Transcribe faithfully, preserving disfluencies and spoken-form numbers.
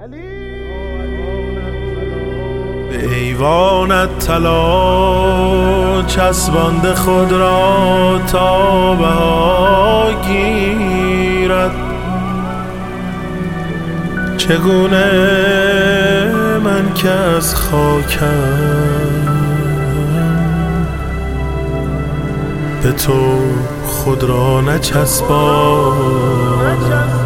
به ایوانت طلا چسبانده خود را تا بها گیرد. چگونه من که از خاکم به تو خود را نچسبانم.